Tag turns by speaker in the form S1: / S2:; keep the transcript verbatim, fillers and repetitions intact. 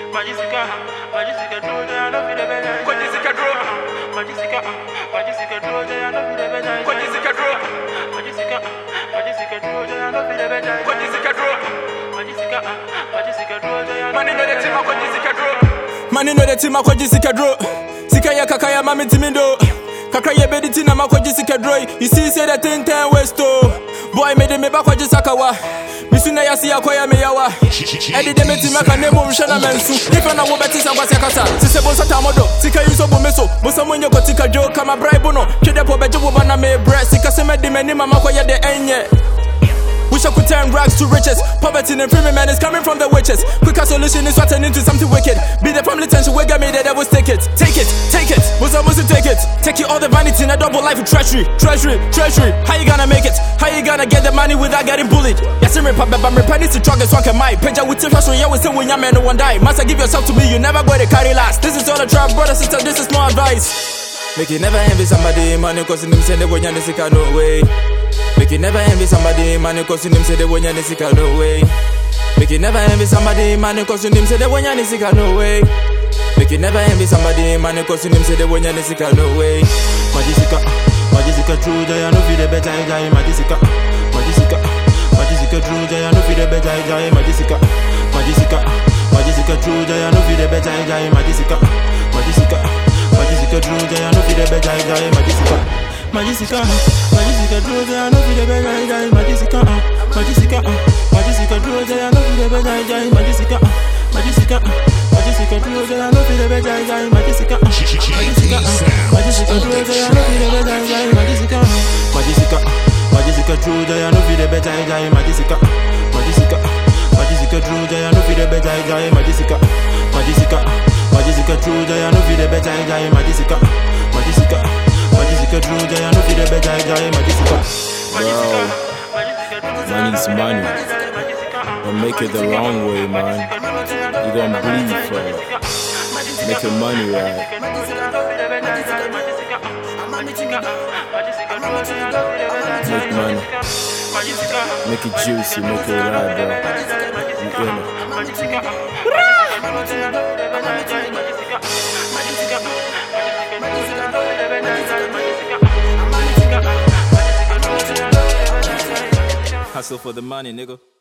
S1: Majisica, Majisica, draw the end of the better. Majisica, draw. Majisica, Majisica, draw the end of the better. Majisica, draw. Majisica, Majisica, draw the end of the better. Majisica, draw. Majisica, Majisica, draw the end of the better. Money no the team, Majisica, draw. Money no the team, Majisica, draw. Sika ya kakaya mami timindo. Kakra ye bediti na Majisica, draw. You see, say that ten ten Westo. Boy made me back Majisakawa. Misuna ya siya kwa ya meyawa. Edi de meti maka nebo mshana mensu. Ifa na wobeti sa basi akasa. Sise bonsa tamodo. Sika yuso bomeso. Bosa mwenye kotika jo kama bribe no. Chede po bejo wobana me bre. Sika seme di meni mama kwa ya de enye. Wish I could turn rags to riches. Poverty and free man is coming from the witches. Quicker solution is turning into something wicked. Be the family tension, we got me the devils take it. Take it, take it. What's up, what's it, take it. Take it all the vanity in a double life of treachery. Treasury, treasury. How you gonna make it? How you gonna get the money without getting bullied? Yes, I'm repub, but I'm repenting to drug and swag and my Page with the fashion, you always say when your man no one die. Must I give yourself to me, you never go to carry last. This is all a trap, brother, sister, this is more advice. Make you never envy somebody, money costing them, say they when you're no way. Make you never envy somebody, money costing him, say they when you're no way. Make you never envy somebody, money costing him, say they when you're no way. Make you never envy somebody, money costing him, say they when you're no way. Majisica, Majisica, true, I know the better guy, Majisica, Majisica, Majisica, true, I know the better guy, Majisica, Majisica, Majisica, true, I know the better guy, Majisica, Majisica, Majisica, true, I know the better guy, Majisica. Majisica, Majisica, draw the end of the better guy. Majisica, Majisica, Majisica, draw the end of the better guy. Majisica, Majisica, Majisica, draw the end of the better guy. Majisica, Majisica, Majisica, draw the end of the better guy. Majisica, Majisica, Majisica, draw the end of the better guy. Majisica, Majisica, Majisica, draw the end of the better guy. Majisica, Majisica, Majisica, draw the end of the better guy. Majisica, Majisica. Majisica, true, I know the better guy, Majisica.
S2: Wow, money's money. Don't make it the wrong way, man. You gonna bleed for it. Make your money right. Make money. Make it juicy, make it right, bro. You in it. Hustle for the money, nigga.